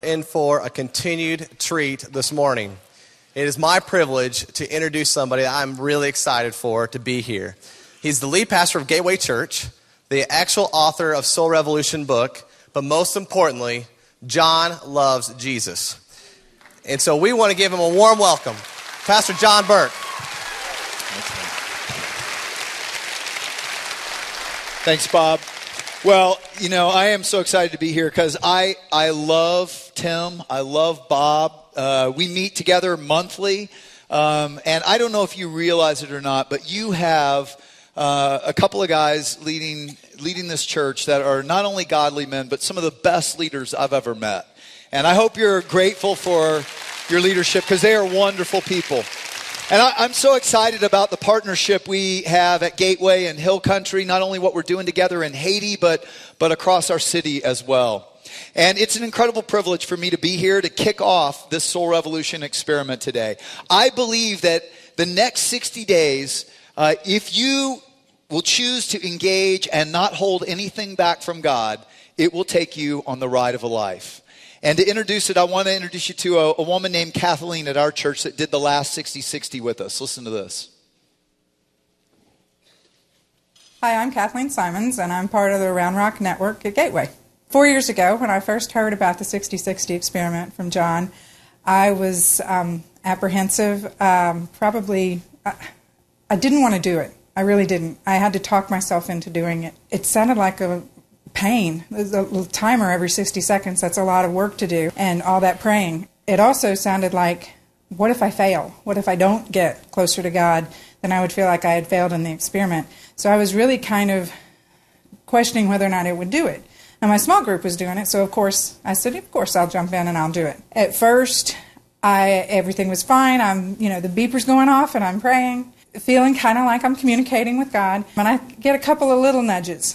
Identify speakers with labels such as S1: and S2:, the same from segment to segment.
S1: In for a continued treat this morning. It is my privilege to introduce somebody that I'm really excited for to be here. He's the lead pastor of Gateway Church, the actual author of Soul Revolution book, but most importantly, John loves Jesus. And so we want to give him a warm welcome. Pastor John Burke.
S2: Thanks, Bob. Well, you know, I am so excited to be here because I love Tim. I love Bob. We meet together monthly. And I don't know if you realize it or not, but you have a couple of guys leading this church that are not only godly men, but some of the best leaders I've ever met. And I hope you're grateful for your leadership because they are wonderful people. And I'm so excited about the partnership we have at Gateway and Hill Country, not only what we're doing together in Haiti, but across our city as well. And it's an incredible privilege for me to be here to kick off this Soul Revolution experiment today. I believe that the next 60 days, if you will choose to engage and not hold anything back from God, it will take you on the ride of a life. And to introduce it, I want to introduce you to a woman named Kathleen at our church that did the last 60-60 with us. Listen to this.
S3: Hi, I'm Kathleen Simons, and I'm part of the Round Rock Network at Gateway. 4 years ago, when I first heard about the 60-60 experiment from John, I was apprehensive. I didn't want to do it. I really didn't. I had to talk myself into doing it. It sounded like a pain. There's a little timer every 60 seconds. That's a lot of work to do, and all that praying. It also sounded like, what if I fail? What if I don't get closer to God? Then I would feel like I had failed in the experiment. So I was really kind of questioning whether or not I would do it. And my small group was doing it, so of course I said, of course I'll jump in and I'll do it. At first, everything was fine. The beeper's going off and I'm praying, feeling kind of like I'm communicating with God. And I get a couple of little nudges,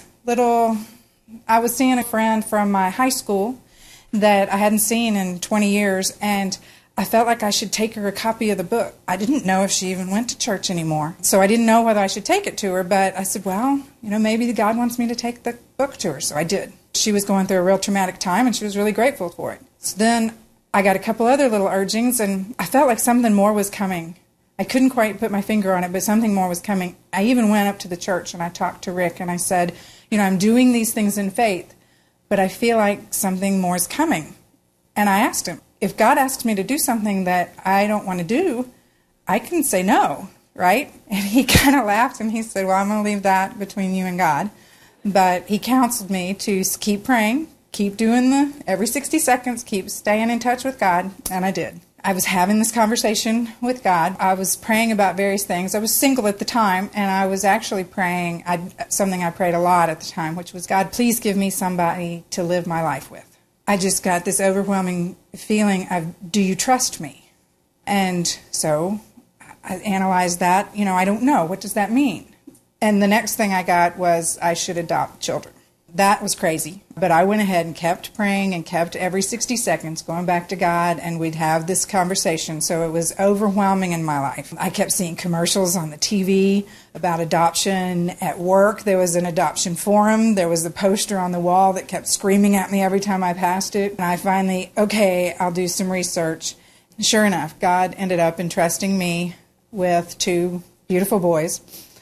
S3: I was seeing a friend from my high school that I hadn't seen in 20 years, and I felt like I should take her a copy of the book. I didn't know if she even went to church anymore, so I didn't know whether I should take it to her, but I said, well, maybe God wants me to take the book to her, so I did. She was going through a real traumatic time, and she was really grateful for it. So then I got a couple other little urgings, and I felt like something more was coming. I couldn't quite put my finger on it, but something more was coming. I even went up to the church, and I talked to Rick, and I said, I'm doing these things in faith, but I feel like something more is coming. And I asked him, if God asks me to do something that I don't want to do, I can say no, right? And he kind of laughed, and he said, well, I'm going to leave that between you and God. But he counseled me to keep praying, keep doing every 60 seconds, keep staying in touch with God, and I did. I was having this conversation with God. I was praying about various things. I was single at the time, and I was actually praying something I prayed a lot at the time, which was, God, please give me somebody to live my life with. I just got this overwhelming feeling of, do you trust me? And so I analyzed that. I don't know. What does that mean? And the next thing I got was I should adopt children. That was crazy. But I went ahead and kept praying and kept every 60 seconds going back to God, and we'd have this conversation. So it was overwhelming in my life. I kept seeing commercials on the TV about adoption. At work, there was an adoption forum. There was a poster on the wall that kept screaming at me every time I passed it. And I finally, I'll do some research. Sure enough, God ended up entrusting me with 2 beautiful boys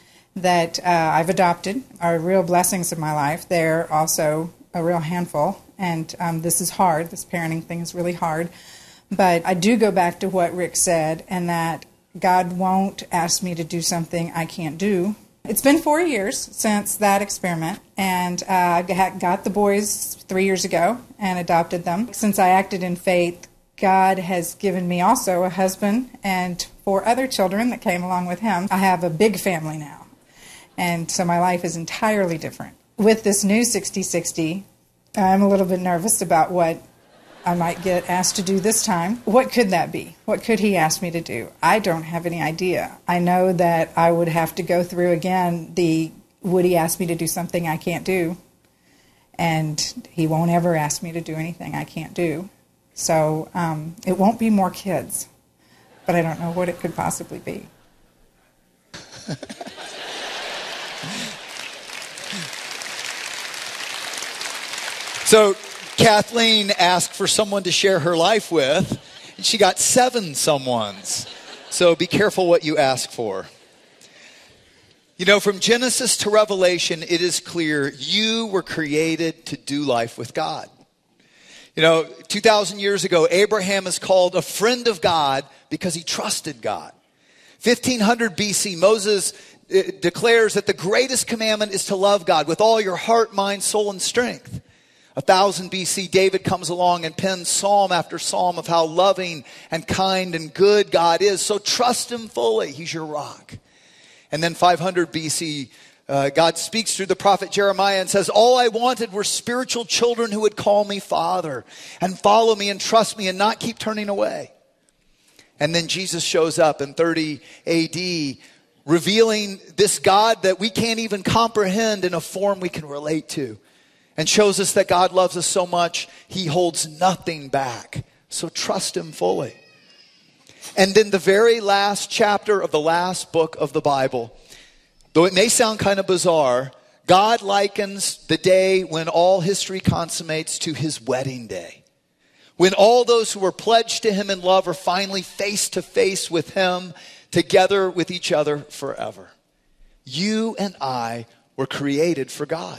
S3: that I've adopted, are real blessings in my life. They're also a real handful, and this is hard. This parenting thing is really hard. But I do go back to what Rick said, and that God won't ask me to do something I can't do. It's been 4 years since that experiment, and I got the boys 3 years ago and adopted them. Since I acted in faith, God has given me also a husband and 4 other children that came along with him. I have a big family now. And so my life is entirely different. With this new 60-60, I'm a little bit nervous about what I might get asked to do this time. What could that be? What could he ask me to do? I don't have any idea. I know that I would have to go through again would he ask me to do something I can't do? And he won't ever ask me to do anything I can't do. So it won't be more kids, but I don't know what it could possibly be.
S2: So Kathleen asked for someone to share her life with, and she got 7 someones. So be careful what you ask for. You know, from Genesis to Revelation, it is clear you were created to do life with God. You know, 2,000 years ago, Abraham is called a friend of God because he trusted God. 1500 BC, Moses declares that the greatest commandment is to love God with all your heart, mind, soul, and strength. 1000 BC, David comes along and pens psalm after psalm of how loving and kind and good God is. So trust him fully. He's your rock. And then 500 BC, God speaks through the prophet Jeremiah and says, all I wanted were spiritual children who would call me Father and follow me and trust me and not keep turning away. And then Jesus shows up in 30 AD, revealing this God that we can't even comprehend in a form we can relate to. And shows us that God loves us so much, he holds nothing back. So trust him fully. And then the very last chapter of the last book of the Bible, though it may sound kind of bizarre, God likens the day when all history consummates to his wedding day. When all those who were pledged to him in love are finally face to face with him, together with each other forever. You and I were created for God.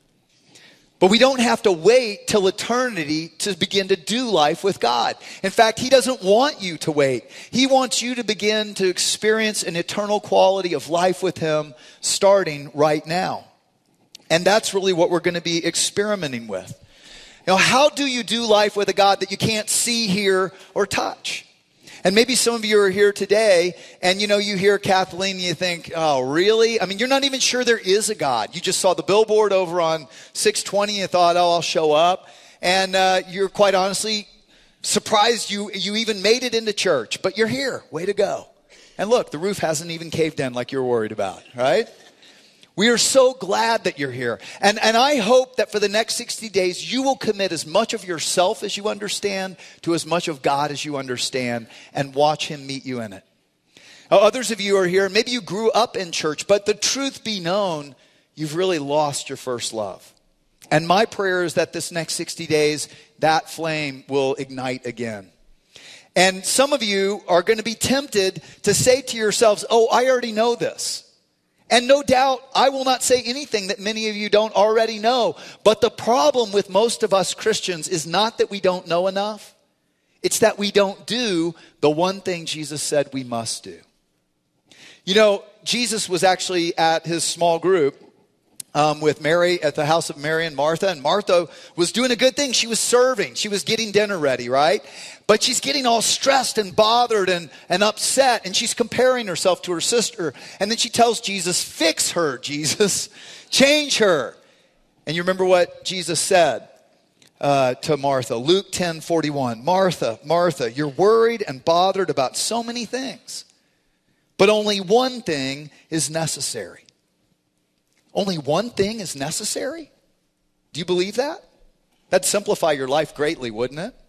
S2: But we don't have to wait till eternity to begin to do life with God. In fact, he doesn't want you to wait. He wants you to begin to experience an eternal quality of life with him starting right now. And that's really what we're going to be experimenting with. You know, how do you do life with a God that you can't see, hear, or touch? And maybe some of you are here today and, you know, you hear Kathleen and you think, oh, really? I mean, you're not even sure there is a God. You just saw the billboard over on 620 and thought, oh, I'll show up. And you're quite honestly surprised you even made it into church. But you're here. Way to go. And look, the roof hasn't even caved in like you're worried about, right? We are so glad that you're here. And I hope that for the next 60 days, you will commit as much of yourself as you understand to as much of God as you understand and watch him meet you in it. Now, others of you are here, maybe you grew up in church, but the truth be known, you've really lost your first love. And my prayer is that this next 60 days, that flame will ignite again. And some of you are going to be tempted to say to yourselves, oh, I already know this. And no doubt, I will not say anything that many of you don't already know. But the problem with most of us Christians is not that we don't know enough. It's that we don't do the one thing Jesus said we must do. You know, Jesus was actually at his small group with Mary at the house of Mary and Martha. And Martha was doing a good thing. She was serving. She was getting dinner ready, right? But she's getting all stressed and bothered and upset. And she's comparing herself to her sister. And then she tells Jesus, fix her, Jesus. Change her. And you remember what Jesus said to Martha. Luke 10:41. Martha, Martha, you're worried and bothered about so many things. But only one thing is necessary. Only one thing is necessary? Do you believe that? That'd simplify your life greatly, wouldn't it?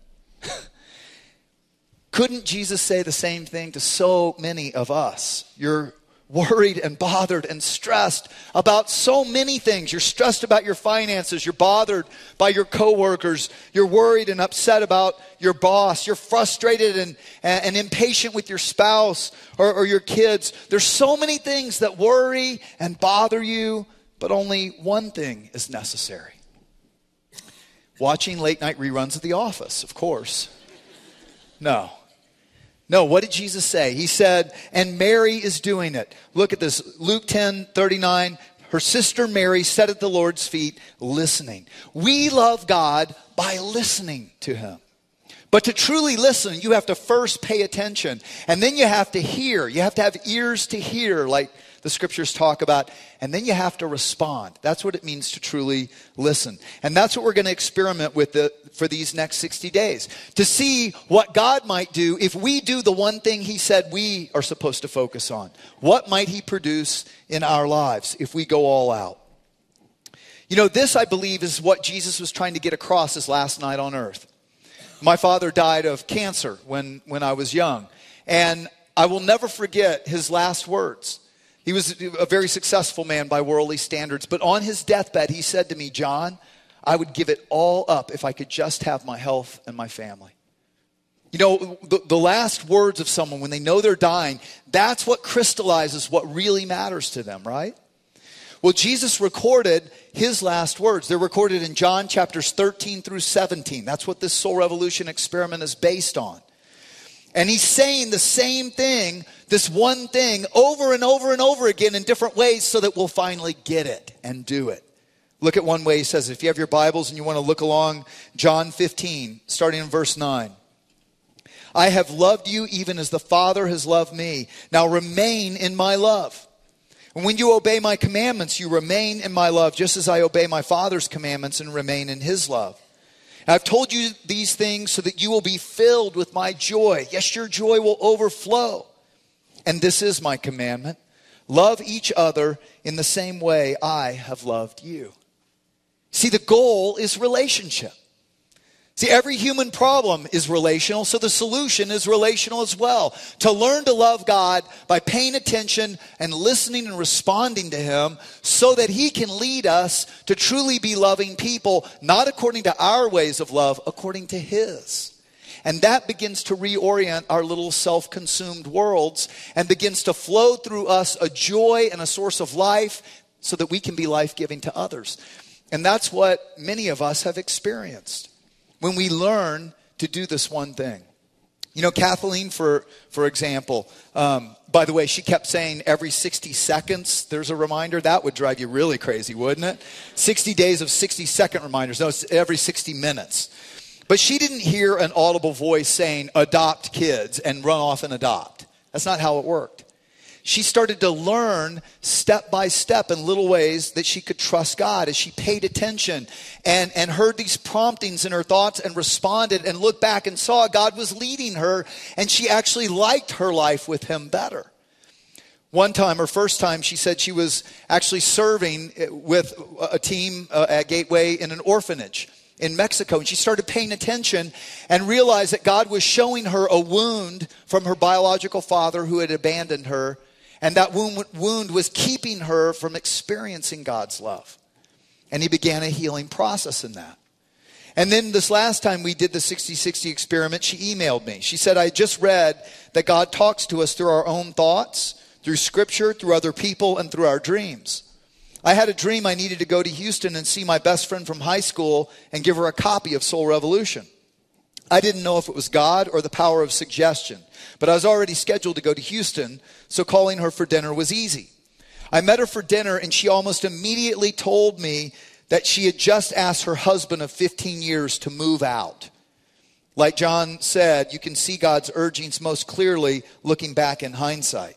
S2: Couldn't Jesus say the same thing to so many of us? You're worried and bothered and stressed about so many things. You're stressed about your finances. You're bothered by your coworkers. You're worried and upset about your boss. You're frustrated and impatient with your spouse or your kids. There's so many things that worry and bother you, but only one thing is necessary. Watching late night reruns of The Office, of course. No, what did Jesus say? He said, and Mary is doing it. Look at this, Luke 10:39. Her sister Mary sat at the Lord's feet listening. We love God by listening to him. But to truly listen, you have to first pay attention. And then you have to hear. You have to have ears to hear, like the scriptures talk about. And then you have to respond. That's what it means to truly listen. And that's what we're going to experiment with for these next 60 days. To see what God might do if we do the one thing he said we are supposed to focus on. What might he produce in our lives if we go all out? You know, this, I believe, is what Jesus was trying to get across his last night on earth. My father died of cancer when I was young. And I will never forget his last words. He was a very successful man by worldly standards. But on his deathbed, he said to me, John, I would give it all up if I could just have my health and my family. You know, the last words of someone when they know they're dying, that's what crystallizes what really matters to them, right? Well, Jesus recorded his last words. They're recorded in John chapters 13 through 17. That's what this Soul Revolution experiment is based on. And he's saying the same thing, this one thing, over and over and over again in different ways so that we'll finally get it and do it. Look at one way he says, if you have your Bibles and you want to look along, John 15, starting in verse 9. I have loved you even as the Father has loved me. Now remain in my love. And when you obey my commandments, you remain in my love, just as I obey my Father's commandments and remain in his love. And I've told you these things so that you will be filled with my joy. Yes, your joy will overflow. And this is my commandment. Love each other in the same way I have loved you. See, the goal is relationship. See, every human problem is relational, so the solution is relational as well. To learn to love God by paying attention and listening and responding to him so that he can lead us to truly be loving people, not according to our ways of love, according to his. And that begins to reorient our little self-consumed worlds and begins to flow through us a joy and a source of life so that we can be life-giving to others. And that's what many of us have experienced when we learn to do this one thing. You know, Kathleen, for example, by the way, she kept saying every 60 seconds there's a reminder. That would drive you really crazy, wouldn't it? 60 days of 60-second reminders. No, it's every 60 minutes. But she didn't hear an audible voice saying, adopt kids and run off and adopt. That's not how it worked. She started to learn step by step in little ways that she could trust God as she paid attention and heard these promptings in her thoughts and responded and looked back and saw God was leading her, and she actually liked her life with him better. One time, her first time, she said she was actually serving with a team at Gateway in an orphanage in Mexico. And she started paying attention and realized that God was showing her a wound from her biological father who had abandoned her. And that wound was keeping her from experiencing God's love. And he began a healing process in that. And then this last time we did the 60-60 experiment, she emailed me. She said, I just read that God talks to us through our own thoughts, through scripture, through other people, and through our dreams. I had a dream I needed to go to Houston and see my best friend from high school and give her a copy of Soul Revolution. I didn't know if it was God or the power of suggestion, but I was already scheduled to go to Houston, so calling her for dinner was easy. I met her for dinner, and she almost immediately told me that she had just asked her husband of 15 years to move out. Like John said, you can see God's urgings most clearly looking back in hindsight.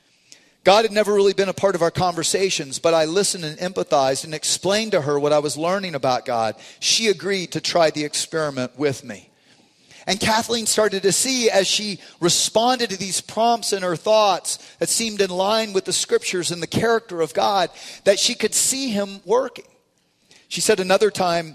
S2: God had never really been a part of our conversations, but I listened and empathized and explained to her what I was learning about God. She agreed to try the experiment with me. And Kathleen started to see, as she responded to these prompts in her thoughts that seemed in line with the scriptures and the character of God, that she could see him working. She said another time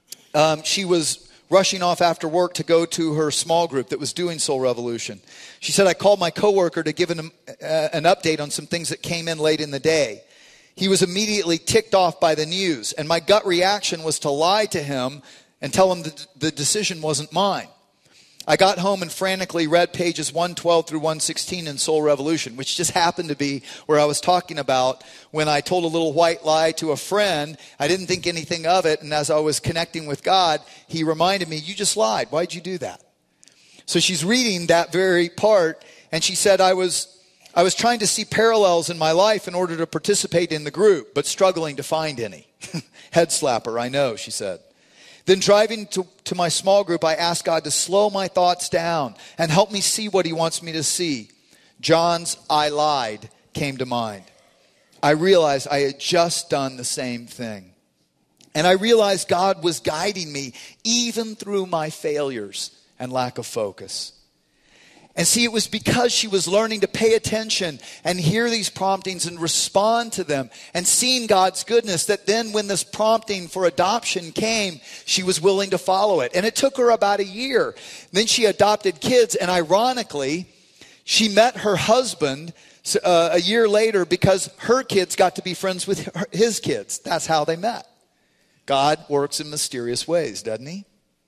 S2: she was rushing off after work to go to her small group that was doing Soul Revolution. She said, I called my coworker to give him an update on some things that came in late in the day. He was immediately ticked off by the news, and my gut reaction was to lie to him and tell him that the decision wasn't mine. I got home and frantically read pages 112 through 116 in Soul Revolution, which just happened to be where I was talking about when I told a little white lie to a friend. I didn't think anything of it, and as I was connecting with God, he reminded me, you just lied. Why'd you do that? So she's reading that very part, and she said, I was trying to see parallels in my life in order to participate in the group, but struggling to find any. Head slapper, I know, she said. Then driving to my small group, I asked God to slow my thoughts down and help me see what he wants me to see. John's I lied came to mind. I realized I had just done the same thing. And I realized God was guiding me even through my failures and lack of focus. And see, it was because she was learning to pay attention and hear these promptings and respond to them and seeing God's goodness that then when this prompting for adoption came, she was willing to follow it. And it took her about a year. Then she adopted kids, and ironically, she met her husband a year later because her kids got to be friends with his kids. That's how they met. God works in mysterious ways, doesn't he?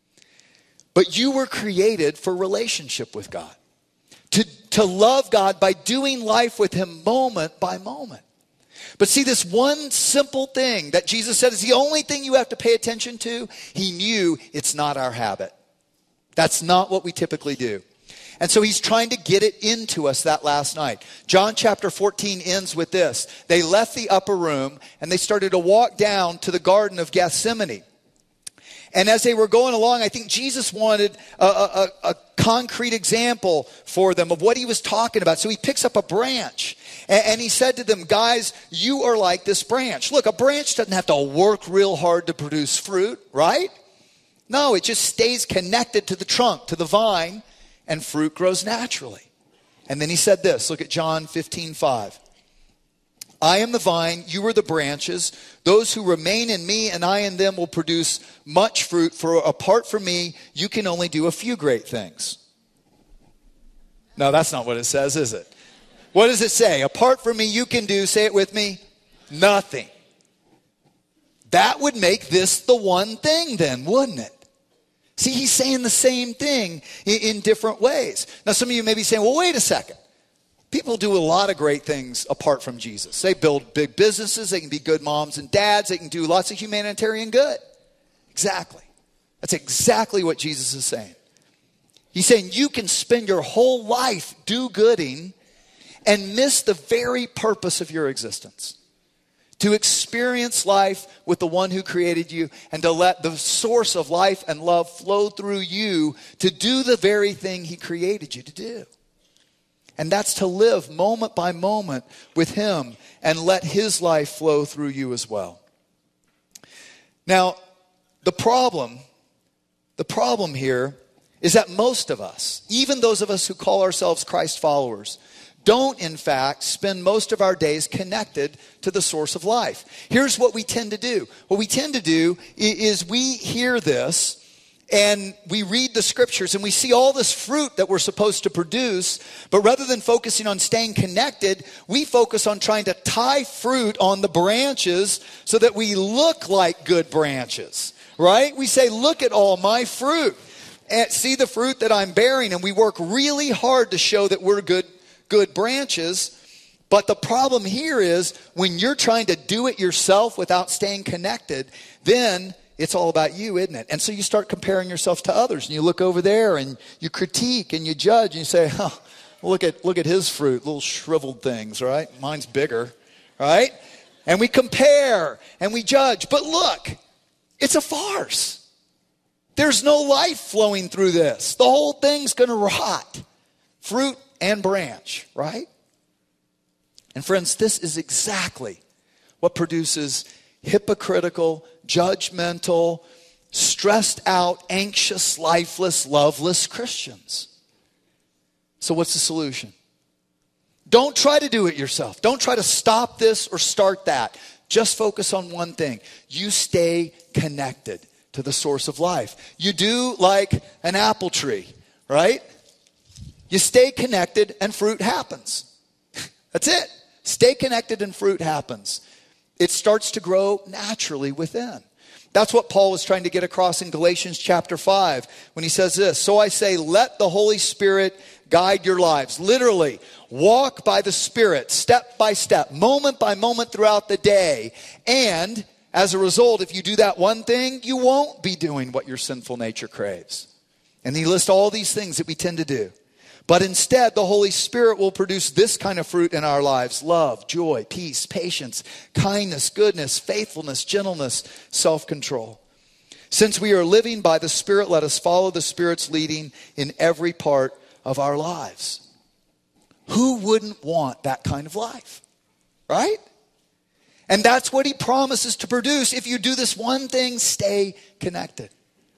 S2: But you were created for relationship with God. To love God by doing life with him moment by moment. But see, this one simple thing that Jesus said is the only thing you have to pay attention to, he knew it's not our habit. That's not what we typically do. And so he's trying to get it into us that last night. John chapter 14 ends with this. They left the upper room and they started to walk down to the Garden of Gethsemane. And as they were going along, I think Jesus wanted a concrete example for them of what he was talking about. So he picks up a branch and he said to them, guys, you are like this branch. Look, a branch doesn't have to work real hard to produce fruit, right? No, it just stays connected to the trunk, to the vine, and fruit grows naturally. And then he said this, look at John 15:5. I am the vine, you are the branches. Those who remain in me and I in them will produce much fruit. For apart from me, you can only do a few great things. No, that's not what it says, is it? What does it say? Apart from me, you can do, say it with me, nothing. That would make this the one thing then, wouldn't it? See, he's saying the same thing in different ways. Now, some of you may be saying, well, wait a second. People do a lot of great things apart from Jesus. They build big businesses. They can be good moms and dads. They can do lots of humanitarian good. Exactly. That's exactly what Jesus is saying. He's saying you can spend your whole life do-gooding and miss the very purpose of your existence. To experience life with the one who created you and to let the source of life and love flow through you to do the very thing he created you to do. And that's to live moment by moment with him and let his life flow through you as well. Now, the problem here is that most of us, even those of us who call ourselves Christ followers, don't in fact spend most of our days connected to the source of life. Here's what we tend to do. What we tend to do is we hear this and we read the scriptures and we see all this fruit that we're supposed to produce, but rather than focusing on staying connected, we focus on trying to tie fruit on the branches so that we look like good branches, right? We say, look at all my fruit and see the fruit that I'm bearing, and we work really hard to show that we're good branches. But the problem here is when you're trying to do it yourself without staying connected, then it's all about you, isn't it? And so you start comparing yourself to others, and you look over there and you critique and you judge and you say, oh, look at his fruit, little shriveled things, right? Mine's bigger, right? And we compare and we judge. But look, it's a farce. There's no life flowing through this. The whole thing's going to rot. Fruit and branch, right? And friends, this is exactly what produces hypocritical, judgmental, stressed out, anxious, lifeless, loveless Christians. So what's the solution? Don't try to do it yourself. Don't try to stop this or start that. Just focus on one thing. You stay connected to the source of life. You do like an apple tree, right? You stay connected and fruit happens. That's it. Stay connected and fruit happens. It starts to grow naturally within. That's what Paul was trying to get across in Galatians chapter 5 when he says this. So I say, let the Holy Spirit guide your lives. Literally, walk by the Spirit, step by step, moment by moment throughout the day. And as a result, if you do that one thing, you won't be doing what your sinful nature craves. And he lists all these things that we tend to do. But instead, the Holy Spirit will produce this kind of fruit in our lives: love, joy, peace, patience, kindness, goodness, faithfulness, gentleness, self-control. Since we are living by the Spirit, let us follow the Spirit's leading in every part of our lives. Who wouldn't want that kind of life? Right? And that's what he promises to produce. If you do this one thing, stay connected.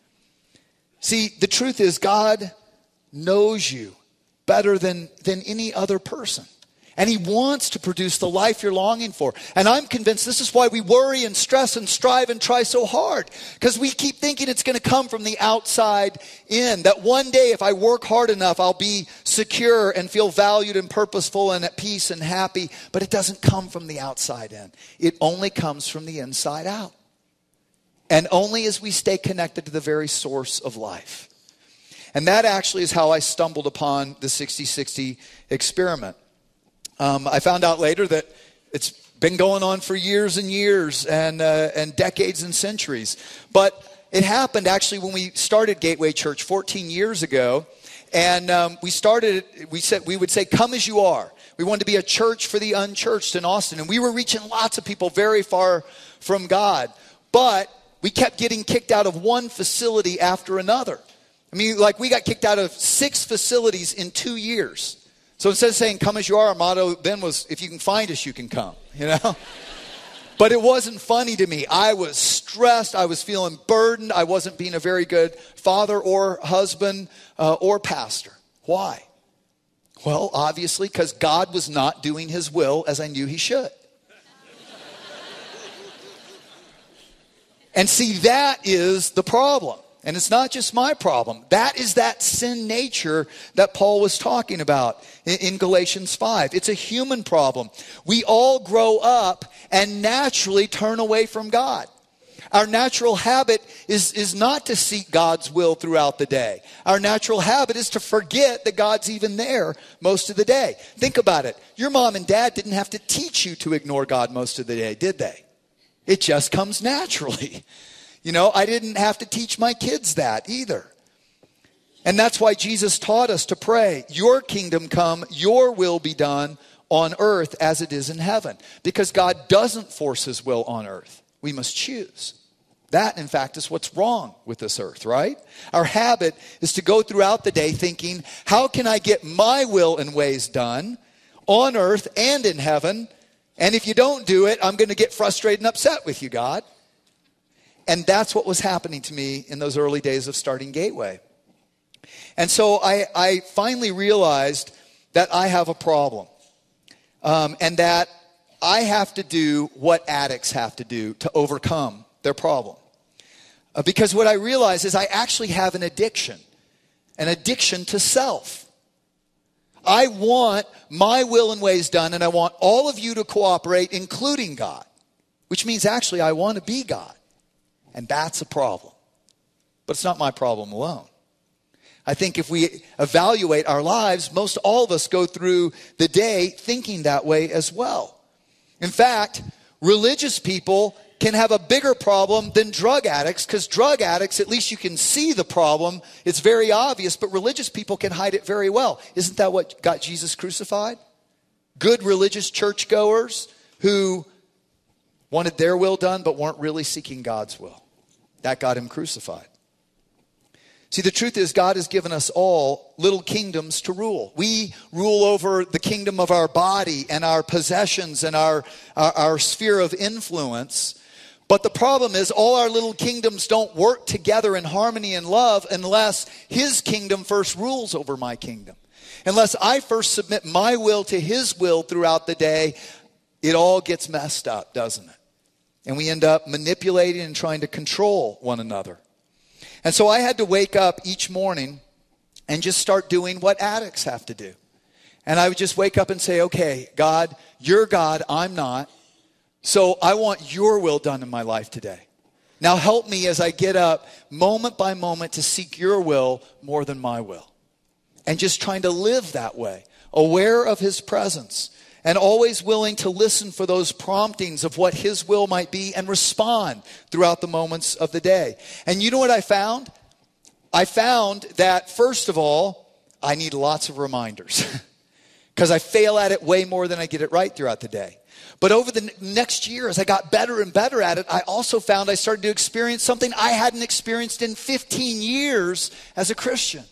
S2: See, the truth is God knows you better than any other person. And he wants to produce the life you're longing for. And I'm convinced this is why we worry and stress and strive and try so hard. Because we keep thinking it's going to come from the outside in. That one day if I work hard enough, I'll be secure and feel valued and purposeful and at peace and happy. But it doesn't come from the outside in. It only comes from the inside out. and only as we stay connected to the very source of life. And that actually is how I stumbled upon the 60-60 experiment. I found out later that it's been going on for years and years and decades and centuries. But it happened actually when we started Gateway Church 14 years ago. And we would say, come as you are. We wanted to be a church for the unchurched in Austin. And we were reaching lots of people very far from God. But we kept getting kicked out of one facility after another. I mean, like we got kicked out of 6 facilities in 2 years. So instead of saying, come as you are, our motto then was, if you can find us, you can come, you know? But it wasn't funny to me. I was stressed. I was feeling burdened. I wasn't being a very good father or husband or pastor. Why? Well, obviously, because God was not doing his will as I knew he should. And see, that is the problem. And it's not just my problem. That is that sin nature that Paul was talking about in Galatians 5. It's a human problem. We all grow up and naturally turn away from God. Our natural habit is not to seek God's will throughout the day. Our natural habit is to forget that God's even there most of the day. Think about it. Your mom and dad didn't have to teach you to ignore God most of the day, did they? It just comes naturally. You know, I didn't have to teach my kids that either. And that's why Jesus taught us to pray, your kingdom come, your will be done on earth as it is in heaven. Because God doesn't force his will on earth. We must choose. That, in fact, is what's wrong with this earth, right? Our habit is to go throughout the day thinking, how can I get my will and ways done on earth and in heaven? And if you don't do it, I'm going to get frustrated and upset with you, God. And that's what was happening to me in those early days of starting Gateway. And so I finally realized that I have a problem. And that I have to do what addicts have to do to overcome their problem. Because what I realize is I actually have an addiction to self. I want my will and ways done, and I want all of you to cooperate, including God. Which means actually I want to be God. And that's a problem. But it's not my problem alone. I think if we evaluate our lives, most all of us go through the day thinking that way as well. In fact, religious people can have a bigger problem than drug addicts, because drug addicts, at least you can see the problem. It's very obvious, but religious people can hide it very well. Isn't that what got Jesus crucified? Good religious churchgoers who wanted their will done but weren't really seeking God's will. That got him crucified. See, the truth is God has given us all little kingdoms to rule. We rule over the kingdom of our body and our possessions and our sphere of influence. But the problem is all our little kingdoms don't work together in harmony and love unless his kingdom first rules over my kingdom. Unless I first submit my will to his will throughout the day, it all gets messed up, doesn't it? And we end up manipulating and trying to control one another. And so I had to wake up each morning and just start doing what addicts have to do. And I would just wake up and say, okay, God, you're God, I'm not. So I want your will done in my life today. Now help me as I get up moment by moment to seek your will more than my will. And just trying to live that way, aware of his presence. And always willing to listen for those promptings of what his will might be and respond throughout the moments of the day. And you know what I found? I found that, first of all, I need lots of reminders. Because I fail at it way more than I get it right throughout the day. But over the next year, as I got better and better at it, I also found I started to experience something I hadn't experienced in 15 years as a Christian.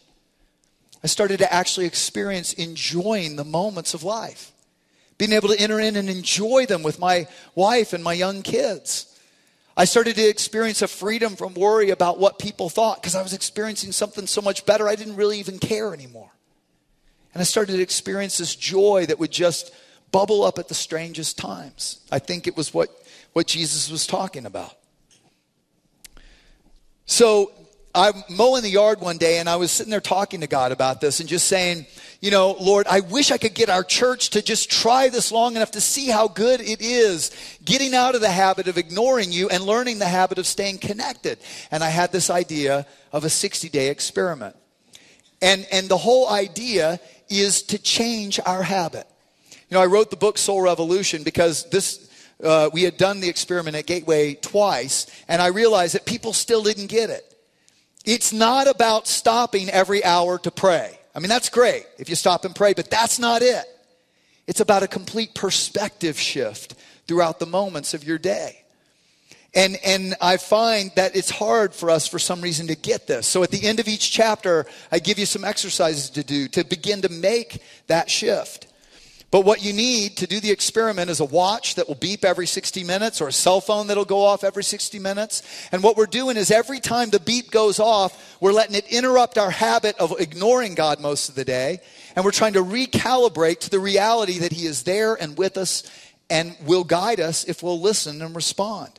S2: I started to actually experience enjoying the moments of life. Being able to enter in and enjoy them with my wife and my young kids. I started to experience a freedom from worry about what people thought because I was experiencing something so much better I didn't really even care anymore. And I started to experience this joy that would just bubble up at the strangest times. I think it was what Jesus was talking about. So I'm mowing the yard one day, and I was sitting there talking to God about this and just saying, Lord, I wish I could get our church to just try this long enough to see how good it is getting out of the habit of ignoring you and learning the habit of staying connected. And I had this idea of a 60-day experiment. And the whole idea is to change our habit. I wrote the book Soul Revolution because we had done the experiment at Gateway twice, and I realized that people still didn't get it. It's not about stopping every hour to pray. I mean, that's great if you stop and pray, but that's not it. It's about a complete perspective shift throughout the moments of your day. And I find that it's hard for us for some reason to get this. So at the end of each chapter, I give you some exercises to do to begin to make that shift. But what you need to do the experiment is a watch that will beep every 60 minutes or a cell phone that'll go off every 60 minutes. And what we're doing is every time the beep goes off, we're letting it interrupt our habit of ignoring God most of the day. And we're trying to recalibrate to the reality that He is there and with us and will guide us if we'll listen and respond.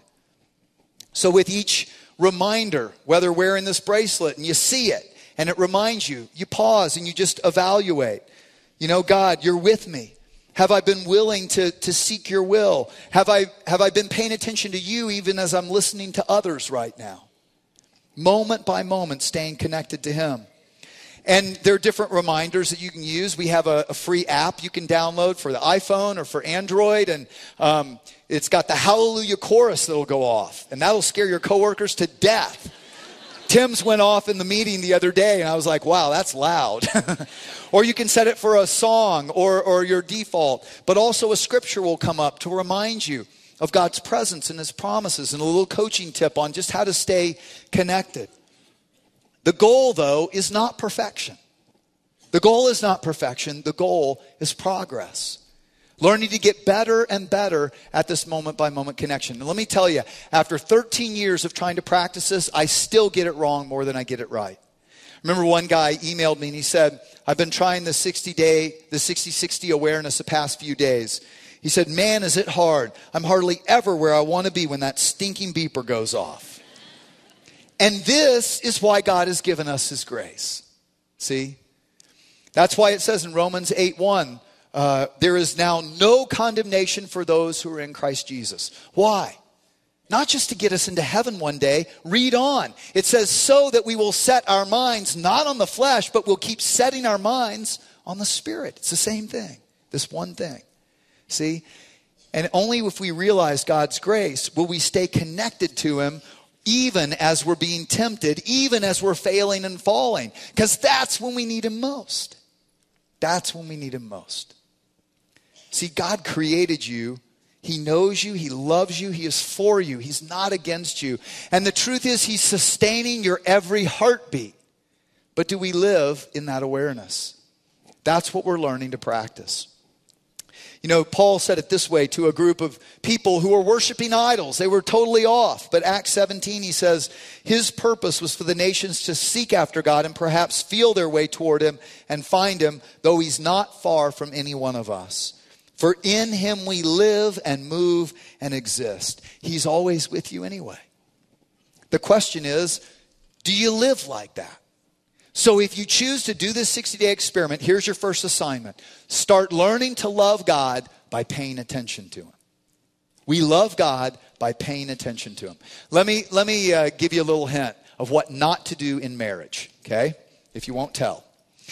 S2: So with each reminder, whether wearing this bracelet and you see it and it reminds you, you pause and you just evaluate. God, you're with me. Have I been willing to seek your will? Have I been paying attention to you even as I'm listening to others right now? Moment by moment, staying connected to Him. And there are different reminders that you can use. We have a free app you can download for the iPhone or for Android. And it's got the Hallelujah chorus that'll go off. And that'll scare your coworkers to death. Tim's went off in the meeting the other day, and I was like, wow, that's loud. Or you can set it for a song or your default. But also a scripture will come up to remind you of God's presence and His promises, and a little coaching tip on just how to stay connected. The goal, though, is not perfection. The goal is not perfection. The goal is progress. Learning to get better and better at this moment-by-moment connection. And let me tell you, after 13 years of trying to practice this, I still get it wrong more than I get it right. Remember one guy emailed me and he said, I've been trying the 60-60 awareness the past few days. He said, man, is it hard. I'm hardly ever where I want to be when that stinking beeper goes off. And this is why God has given us His grace. See? That's why it says in Romans 8:1, there is now no condemnation for those who are in Christ Jesus. Why? Not just to get us into heaven one day. Read on. It says, so that we will set our minds not on the flesh, but we'll keep setting our minds on the Spirit. It's the same thing. This one thing. See? And only if we realize God's grace will we stay connected to Him even as we're being tempted, even as we're failing and falling. Because that's when we need Him most. That's when we need Him most. See, God created you. He knows you. He loves you. He is for you. He's not against you. And the truth is, He's sustaining your every heartbeat. But do we live in that awareness? That's what we're learning to practice. Paul said it this way to a group of people who were worshiping idols. They were totally off. But Acts 17, he says, His purpose was for the nations to seek after God and perhaps feel their way toward Him and find Him, though He's not far from any one of us. For in Him we live and move and exist. He's always with you anyway. The question is, do you live like that? So if you choose to do this 60-day experiment, here's your first assignment. Start learning to love God by paying attention to Him. We love God by paying attention to Him. Let me give you a little hint of what not to do in marriage, okay? If you won't tell.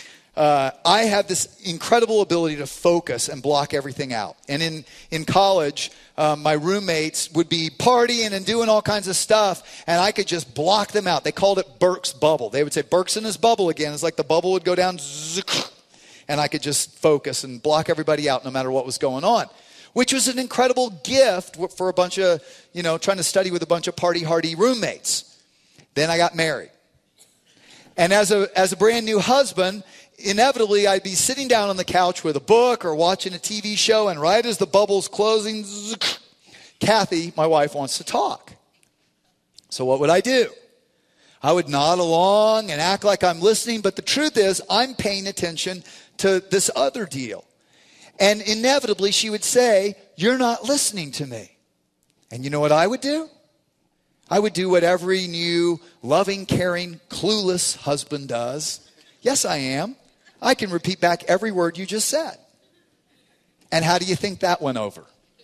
S2: I have this incredible ability to focus and block everything out. And in college, my roommates would be partying and doing all kinds of stuff, and I could just block them out. They called it Burke's bubble. They would say, Burke's in his bubble again. It's like the bubble would go down, and I could just focus and block everybody out no matter what was going on, which was an incredible gift for a bunch of, trying to study with a bunch of party-hardy roommates. Then I got married. And as a brand new husband, inevitably I'd be sitting down on the couch with a book or watching a TV show, and right as the bubble's closing, Kathy, my wife, wants to talk. So what would I do? I would nod along and act like I'm listening, but the truth is I'm paying attention to this other deal. And inevitably she would say, you're not listening to me. And you know what I would do? I would do what every new, loving, caring, clueless husband does. Yes, I am. I can repeat back every word you just said. And how do you think that went over?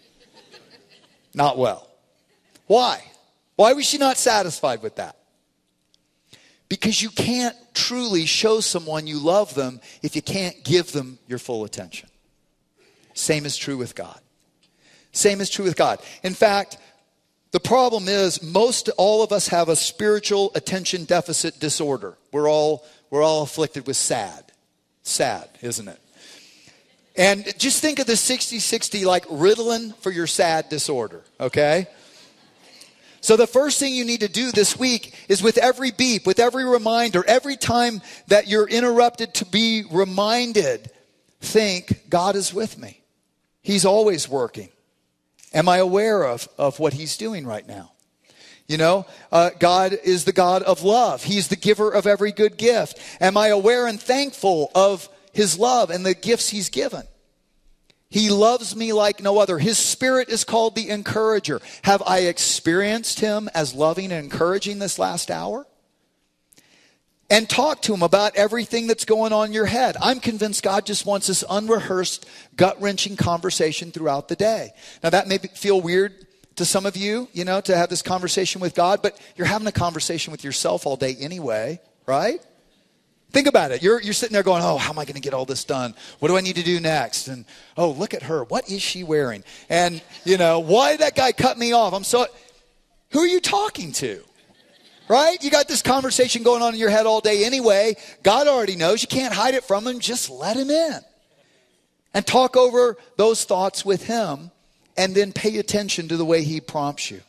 S2: Not well. Why? Why was she not satisfied with that? Because you can't truly show someone you love them if you can't give them your full attention. Same is true with God. Same is true with God. In fact, the problem is all of us have a spiritual attention deficit disorder. We're all afflicted with SAD. Sad, isn't it? And just think of the 60-60 like Ritalin for your SAD disorder, okay? So the first thing you need to do this week is with every beep, with every reminder, every time that you're interrupted to be reminded, think, God is with me. He's always working. Am I aware of what he's doing right now? You know, God is the God of love. He's the giver of every good gift. Am I aware and thankful of his love and the gifts he's given? He loves me like no other. His Spirit is called the encourager. Have I experienced him as loving and encouraging this last hour? And talk to him about everything that's going on in your head. I'm convinced God just wants this unrehearsed, gut-wrenching conversation throughout the day. Now that may feel weird to some of you, you know, to have this conversation with God, but you're having a conversation with yourself all day anyway, right? Think about it. You're sitting there going, oh, how am I going to get all this done? What do I need to do next? And, oh, look at her. What is she wearing? And, you know, why did that guy cut me off? Who are you talking to? Right? You got this conversation going on in your head all day anyway. God already knows. You can't hide it from him. Just let him in. And talk over those thoughts with him. And then pay attention to the way he prompts you.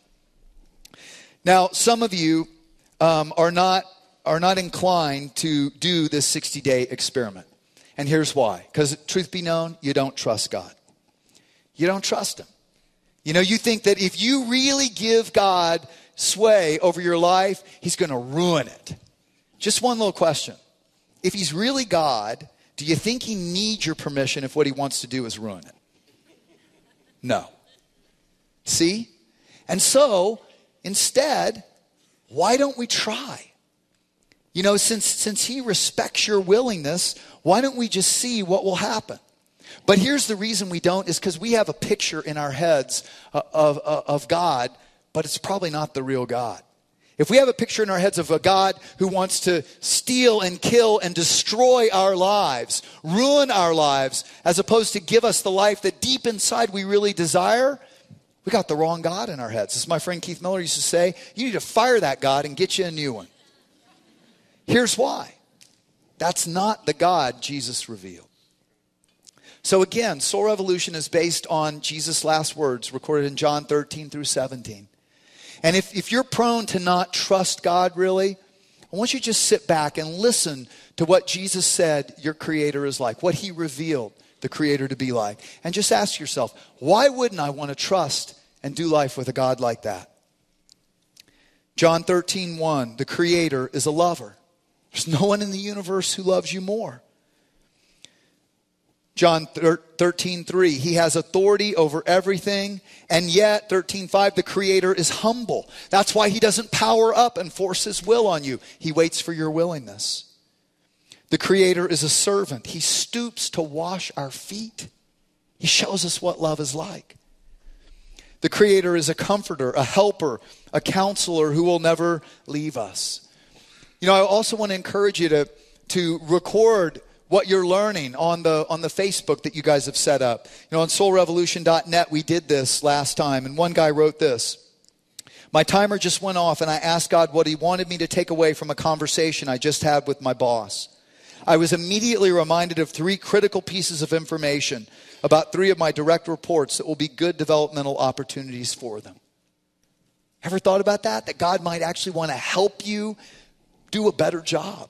S2: Now, some of you are not inclined to do this 60-day experiment. And here's why. Because truth be known, you don't trust God. You don't trust him. You know, you think that if you really give God sway over your life, he's going to ruin it. Just one little question. If he's really God, do you think he needs your permission if what he wants to do is ruin it? No. See? And so, instead, why don't we try? You know, since he respects your willingness, why don't we just see what will happen? But here's the reason we don't, is because we have a picture in our heads of God, but it's probably not the real God. If we have a picture in our heads of a God who wants to steal and kill and destroy our lives, ruin our lives, as opposed to give us the life that deep inside we really desire, we got the wrong God in our heads. As my friend Keith Miller used to say, you need to fire that God and get you a new one. Here's why. That's not the God Jesus revealed. So again, Soul Revolution is based on Jesus' last words recorded in John 13 through 17. And if you're prone to not trust God really, I want you to just sit back and listen to what Jesus said your Creator is like, what he revealed the Creator to be like. And just ask yourself, why wouldn't I want to trust and do life with a God like that? John 13:1, the Creator is a lover. There's no one in the universe who loves you more. John 13:3, he has authority over everything. And yet, 13:5, the Creator is humble. That's why he doesn't power up and force his will on you. He waits for your willingness. The Creator is a servant. He stoops to wash our feet. He shows us what love is like. The Creator is a comforter, a helper, a counselor who will never leave us. You know, I also want to encourage you to record what you're learning on the Facebook that you guys have set up. You know, on soulrevolution.net, we did this last time, and one guy wrote this. My timer just went off, and I asked God what he wanted me to take away from a conversation I just had with my boss. I was immediately reminded of 3 critical pieces of information about 3 of my direct reports that will be good developmental opportunities for them. Ever thought about that? That God might actually want to help you do a better job.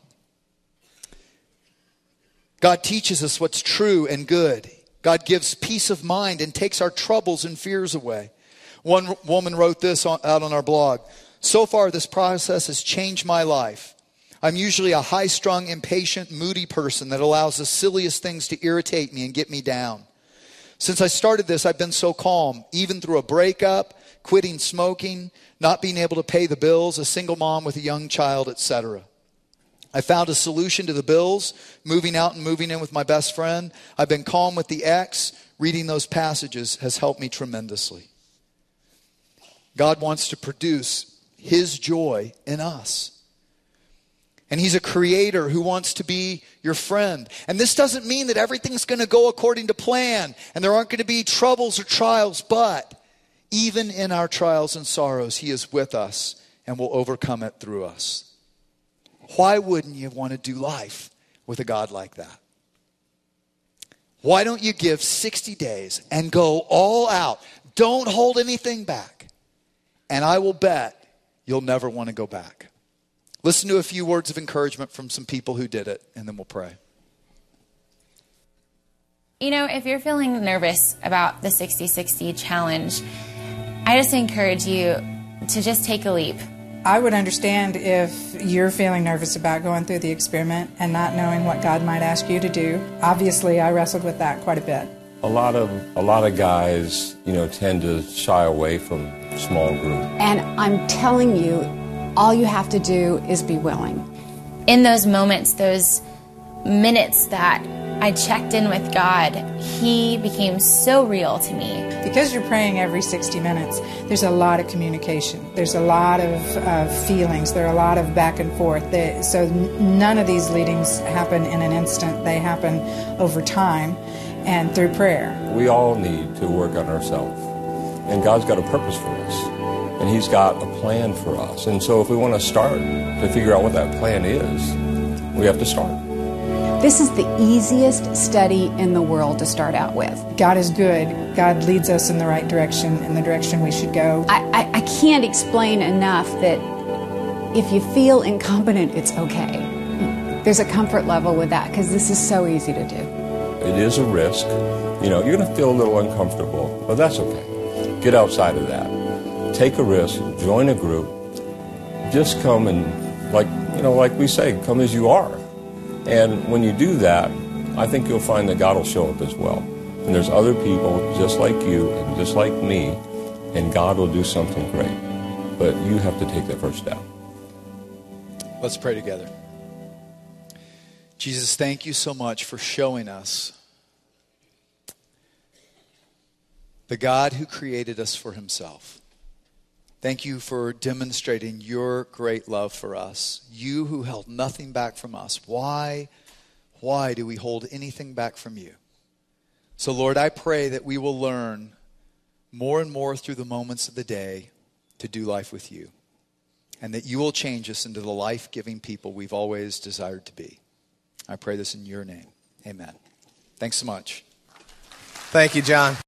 S2: God teaches us what's true and good. God gives peace of mind and takes our troubles and fears away. One woman wrote this out on our blog. So far, this process has changed my life. I'm usually a high-strung, impatient, moody person that allows the silliest things to irritate me and get me down. Since I started this, I've been so calm, even through a breakup, quitting smoking, not being able to pay the bills, a single mom with a young child, etc. I found a solution to the bills, moving out and moving in with my best friend. I've been calm with the ex. Reading those passages has helped me tremendously. God wants to produce his joy in us. And he's a creator who wants to be your friend. And this doesn't mean that everything's going to go according to plan and there aren't going to be troubles or trials, but even in our trials and sorrows, he is with us and will overcome it through us. Why wouldn't you want to do life with a God like that? Why don't you give 60 days and go all out? Don't hold anything back. And I will bet you'll never want to go back. Listen to a few words of encouragement from some people who did it, and then we'll pray.
S4: You know, if you're feeling nervous about the 60-60 challenge, I just encourage you to just take a leap.
S3: I would understand if you're feeling nervous about going through the experiment and not knowing what God might ask you to do. Obviously, I wrestled with that quite a bit.
S5: A lot of guys, tend to shy away from small group.
S6: And I'm telling you, all you have to do is be willing.
S4: In those moments, those minutes that I checked in with God, he became so real to me.
S3: Because you're praying every 60 minutes, there's a lot of communication. There's a lot of feelings. There are a lot of back and forth. So none of these leadings happen in an instant. They happen over time and through prayer.
S5: We all need to work on ourselves. And God's got a purpose for us. And he's got a plan for us. And so if we want to start to figure out what that plan is, we have to start.
S6: This is the easiest study in the world to start out with.
S3: God is good. God leads us in the right direction, in the direction we should go.
S6: I can't explain enough that if you feel incompetent, it's okay. There's a comfort level with that because this is so easy to do.
S5: It is a risk. You're going to feel a little uncomfortable, but that's okay. Get outside of that. Take a risk, join a group, just come and, like we say, come as you are. And when you do that, I think you'll find that God will show up as well. And there's other people just like you and just like me, and God will do something great. But you have to take that first step.
S2: Let's pray together. Jesus, thank you so much for showing us the God who created us for himself. Thank you for demonstrating your great love for us. You who held nothing back from us. Why do we hold anything back from you? So Lord, I pray that we will learn more and more through the moments of the day to do life with you. And that you will change us into the life-giving people we've always desired to be. I pray this in your name. Amen. Thanks so much.
S1: Thank you, John.